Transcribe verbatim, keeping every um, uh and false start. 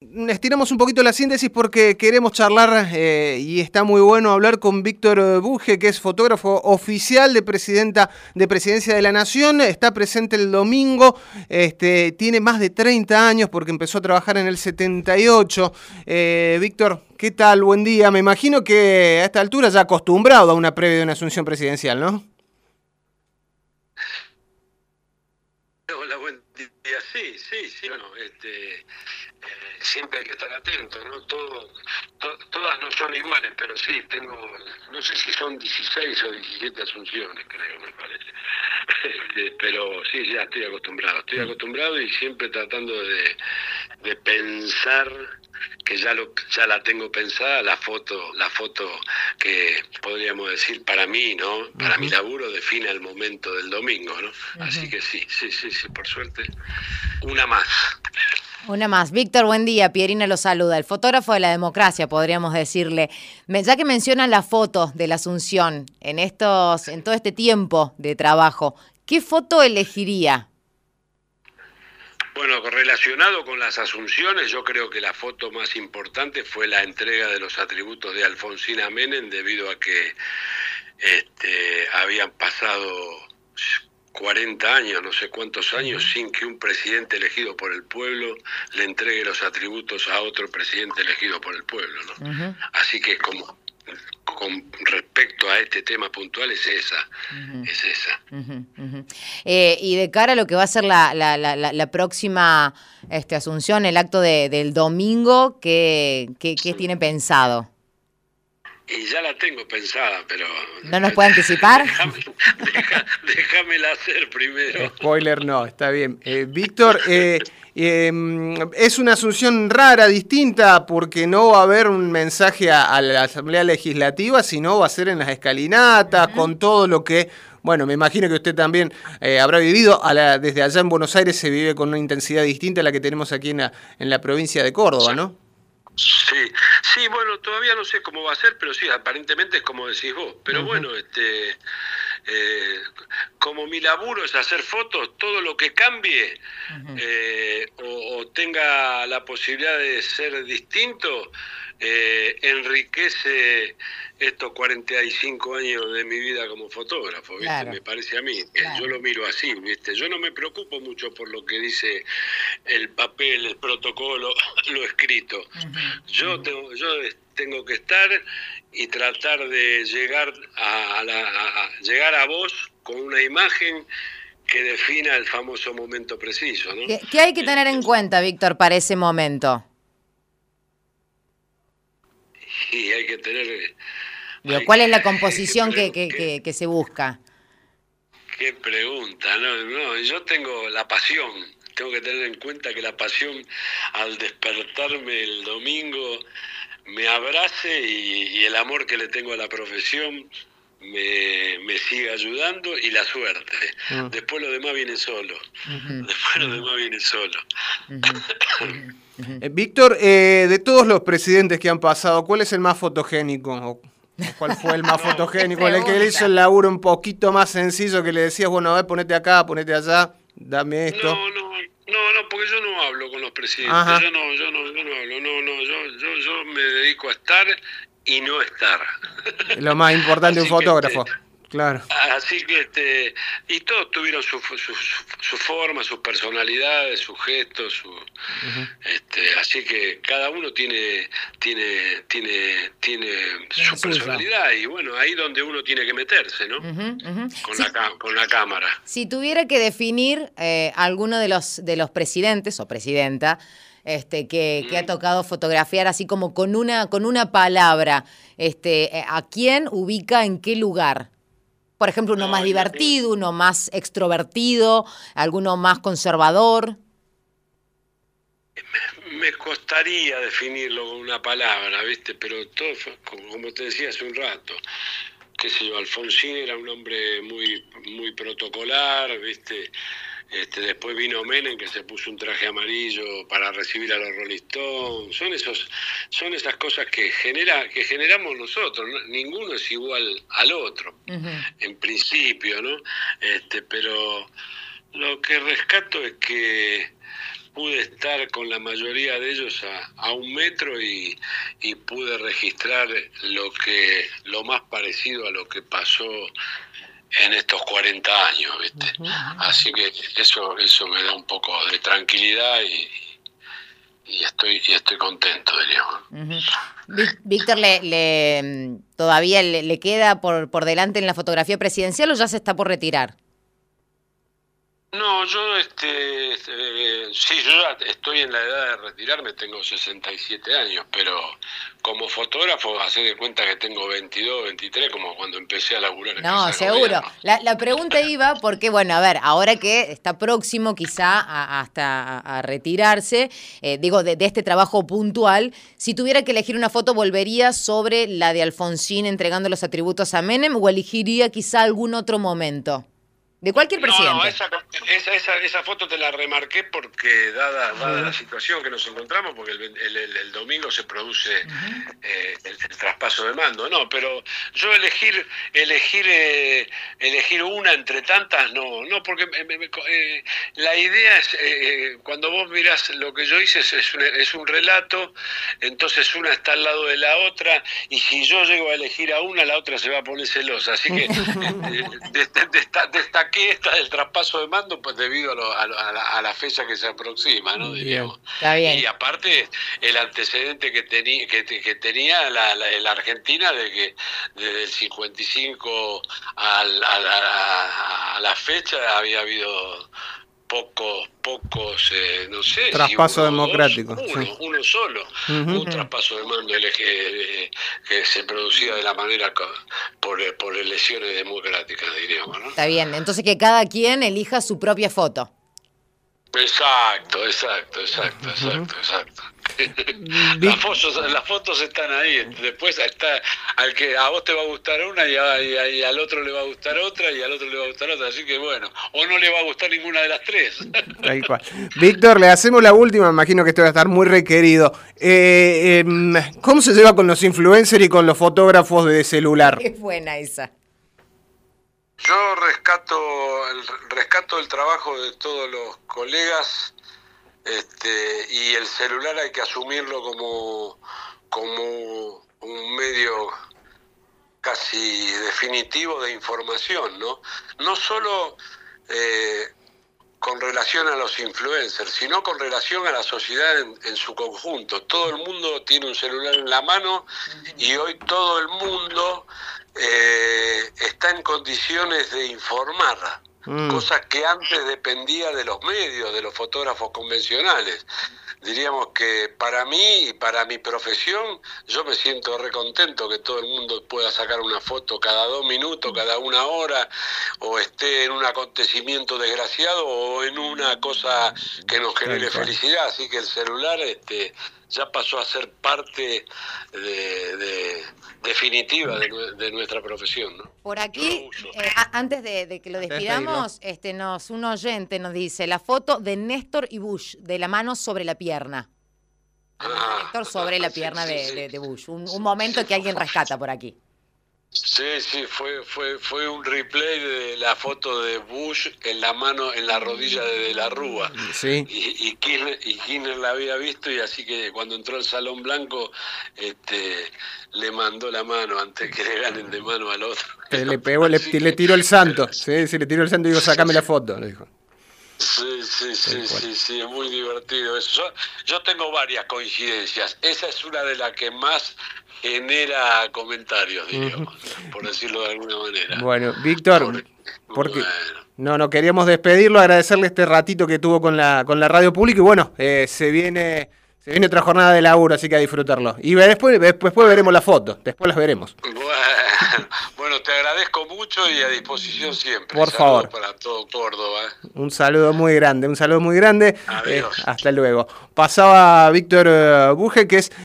estiramos un poquito la síntesis porque queremos charlar eh, y está muy bueno hablar con Víctor Buje, que es fotógrafo oficial de presidenta de Presidencia de la Nación. Está presente el domingo, este, tiene más de treinta años porque empezó a trabajar en el setenta y ocho. Eh, Víctor, ¿qué tal? Buen día. Me imagino que a esta altura ya acostumbrado a una previa de una asunción presidencial, ¿no? Hola, buen día. Sí, sí, sí. Bueno, este, eh, siempre hay que estar atento, ¿no? Todo, to, todas no son iguales, pero sí, tengo, no sé si son dieciséis o diecisiete asunciones, creo, me parece. Este, pero sí, ya estoy acostumbrado. Estoy acostumbrado y siempre tratando de, de pensar, que ya lo ya la tengo pensada, la foto, la foto que podríamos decir para mí, ¿no? Para uh-huh. mi laburo define el momento del domingo, ¿no? Uh-huh. Así que sí, sí, sí, sí, por suerte, una más. Una más. Víctor, buen día. Pierina lo saluda. El fotógrafo de la democracia, podríamos decirle. Ya que mencionan las fotos de la Asunción en estos, en todo este tiempo de trabajo, ¿qué foto elegiría? Bueno, relacionado con las asunciones, yo creo que la foto más importante fue la entrega de los atributos de Alfonsina Menem, debido a que este, habían pasado cuarenta años, no sé cuántos años, sin que un presidente elegido por el pueblo le entregue los atributos a otro presidente elegido por el pueblo, ¿no? Uh-huh. Así que como con respecto a este tema puntual es esa, uh-huh. es esa. Uh-huh, uh-huh. Eh, y de cara a lo que va a ser la, la, la, la próxima este, Asunción, el acto de, del domingo, ¿qué, qué, qué tiene pensado? Y ya la tengo pensada, pero... ¿No nos puede anticipar? Déjame, deja, déjamela hacer primero. Spoiler no, está bien. Eh, Víctor, eh, eh, es una asunción rara, distinta, porque no va a haber un mensaje a, a la Asamblea Legislativa, sino va a ser en las escalinatas, uh-huh. con todo lo que... Bueno, me imagino que usted también eh, habrá vivido, a la, desde allá en Buenos Aires se vive con una intensidad distinta a la que tenemos aquí en la, en la provincia de Córdoba, ¿no? Sí, sí, bueno, todavía no sé cómo va a ser, pero sí, aparentemente es como decís vos. Pero uh-huh. bueno, este, eh, como mi laburo es hacer fotos, todo lo que cambie uh-huh. eh, o, o tenga la posibilidad de ser distinto, eh, enriquece estos cuarenta y cinco años de mi vida como fotógrafo, ¿viste? Claro. Me parece a mí, claro. Yo lo miro así, ¿viste? Yo no me preocupo mucho por lo que dice el papel, el protocolo, lo escrito. Uh-huh. Yo tengo, yo tengo que estar y tratar de llegar a, la, a llegar a vos con una imagen que defina el famoso momento preciso, ¿no? ¿Qué, qué hay que tener en cuenta, Víctor, para ese momento? Y hay que tener... Digo, ¿cuál es la composición que, que, que, que se busca? Qué pregunta, no, no, yo tengo la pasión, tengo que tener en cuenta que la pasión al despertarme el domingo me abrace y, y el amor que le tengo a la profesión me, me sigue ayudando y la suerte. Uh-huh. Después lo demás viene solo, uh-huh. después lo demás viene solo. Uh-huh. Uh-huh. Eh, Víctor, eh, de todos los presidentes que han pasado, ¿cuál es el más fotogénico? ¿Cuál fue el más no, fotogénico? El que le hizo el laburo un poquito más sencillo, que le decías, bueno, a ver, ponete acá, ponete allá, dame esto. No, no, no, no, porque yo no hablo con los presidentes. Ajá. Yo no, yo no, yo no hablo, no, no, yo, yo, yo me dedico a estar y no estar. Es lo más importante de un fotógrafo. Este, claro. Así que, este, y todos tuvieron su, su, su, su forma, sus personalidades, sus gestos, su, uh-huh. este, así que cada uno tiene, tiene, tiene, tiene su suya. personalidad y bueno, ahí donde uno tiene que meterse, ¿no? Uh-huh, uh-huh. Con, sí. la, con la cámara. Si tuviera que definir eh, alguno de los, de los presidentes o presidenta, Este, que, que ha tocado fotografiar así como con una, con una palabra, este, ¿a quién ubica en qué lugar? Por ejemplo, uno no, más divertido, no. uno más extrovertido, alguno más conservador. Me, me costaría definirlo con una palabra, ¿viste? Pero todo, como te decía hace un rato, qué sé yo, Alfonsín era un hombre muy, muy protocolar, ¿viste? Este, después vino Menem, que se puso un traje amarillo para recibir a los Rolling Stones. Son esos, son esas cosas que genera, que generamos nosotros, ¿no? Ninguno es igual al otro, uh-huh. en principio, ¿no? Este, pero lo que rescato es que pude estar con la mayoría de ellos a, a un metro y, y pude registrar lo que lo más parecido a lo que pasó en estos cuarenta años, ¿viste? Uh-huh. Así que eso eso me da un poco de tranquilidad y, y estoy y estoy contento, diríamos. Uh-huh. Víctor, ¿le, le todavía le, le queda por, por delante en la fotografía presidencial o ya se está por retirar? No, yo este, eh, sí, yo ya estoy en la edad de retirarme, tengo sesenta y siete años, pero como fotógrafo, hacé de cuenta que tengo veintidós, veintitrés, como cuando empecé a laburar en No, seguro. La, la pregunta iba porque, bueno, a ver, ahora que está próximo quizá a, hasta a, a retirarse, eh, digo, de, de este trabajo puntual, si tuviera que elegir una foto, ¿volvería sobre la de Alfonsín entregando los atributos a Menem o elegiría quizá algún otro momento? De cualquier presidente. No, no, esa, esa, esa, esa foto te la remarqué porque, dada, dada la situación que nos encontramos, porque el, el, el, el domingo se produce uh-huh. eh, el, el traspaso de mando. No, pero yo elegir elegir eh, elegir una entre tantas, no, no, porque me, me, eh, la idea es, eh, cuando vos mirás lo que yo hice, es, es, un, es un relato, entonces una está al lado de la otra, y si yo llego a elegir a una, la otra se va a poner celosa. Así que eh, destacar que esta del traspaso de mando, pues debido a, lo, a, lo, a, la, a la fecha que se aproxima, ¿no? Diríamos. Está bien. Y aparte el antecedente que, tení, que, que tenía la, la, la Argentina de que desde el cincuenta y cinco a la, a, la, a la fecha había habido pocos, pocos, eh, no sé. Traspaso si uno, democrático. Dos, uno, sí. uno solo. Uh-huh. Un traspaso de mando que, que se producía de la manera por, por elecciones democráticas, diríamos, ¿no? Está bien, entonces que cada quien elija su propia foto. Exacto, exacto, exacto, exacto, exacto. Las fotos, las fotos están ahí. Después está al que a vos te va a gustar una y, a, y, a, y al otro le va a gustar otra y al otro le va a gustar otra. Así que bueno, o no le va a gustar ninguna de las tres. Tal cual. Víctor, le hacemos la última. Me imagino que esto va a estar muy requerido. Eh, eh, ¿Cómo se lleva con los influencers y con los fotógrafos de celular? Es buena esa. Yo rescato el, rescato el trabajo de todos los colegas, este, y el celular hay que asumirlo como, como un medio casi definitivo de información, ¿no? No solo eh, con relación a los influencers, sino con relación a la sociedad en, en su conjunto. Todo el mundo tiene un celular en la mano y hoy todo el mundo eh, está en condiciones de informar, mm. cosas que antes dependía de los medios, de los fotógrafos convencionales. Diríamos que para mí y para mi profesión, yo me siento recontento que todo el mundo pueda sacar una foto cada dos minutos, cada una hora, o esté en un acontecimiento desgraciado o en una cosa que nos genere felicidad. Así que el celular este, ya pasó a ser parte de, de, definitiva de, de nuestra profesión, ¿no? Por aquí, eh, antes de, de que lo despidamos, este, nos, un oyente nos dice la foto de Néstor y Bush, de la mano sobre la pierna. Ah, Néstor sobre la pierna sí, sí, de, sí. De, de Bush. Un, un momento que alguien rescata por aquí. Sí, sí, fue fue fue un replay de la foto de Bush en la mano, en la rodilla de De la Rúa. Sí. Y, y, Kirchner, y Kirchner la había visto, y así que cuando entró al Salón Blanco este, le mandó la mano antes que le ganen de mano al otro. Le pegó, le, le tiró el santo. Sí, sí, le tiró el santo y dijo, sacame la foto, le dijo. Sí, sí, sí, sí, sí, es muy divertido eso. Yo, yo tengo varias coincidencias. Esa es una de las que más genera comentarios, diríamos, uh-huh. por decirlo de alguna manera. Bueno, Víctor, por, porque bueno. no, no queríamos despedirlo, agradecerle este ratito que tuvo con la con la radio pública y bueno, eh, se viene se viene otra jornada de laburo, así que a disfrutarlo. Y después después veremos las fotos, después las veremos. Bueno, bueno, te agradezco mucho y a disposición siempre. Por Saludos favor. Para todo Córdoba. Un saludo muy grande, un saludo muy grande. Adiós. Eh, hasta luego. Pasaba Víctor uh, Buje, que es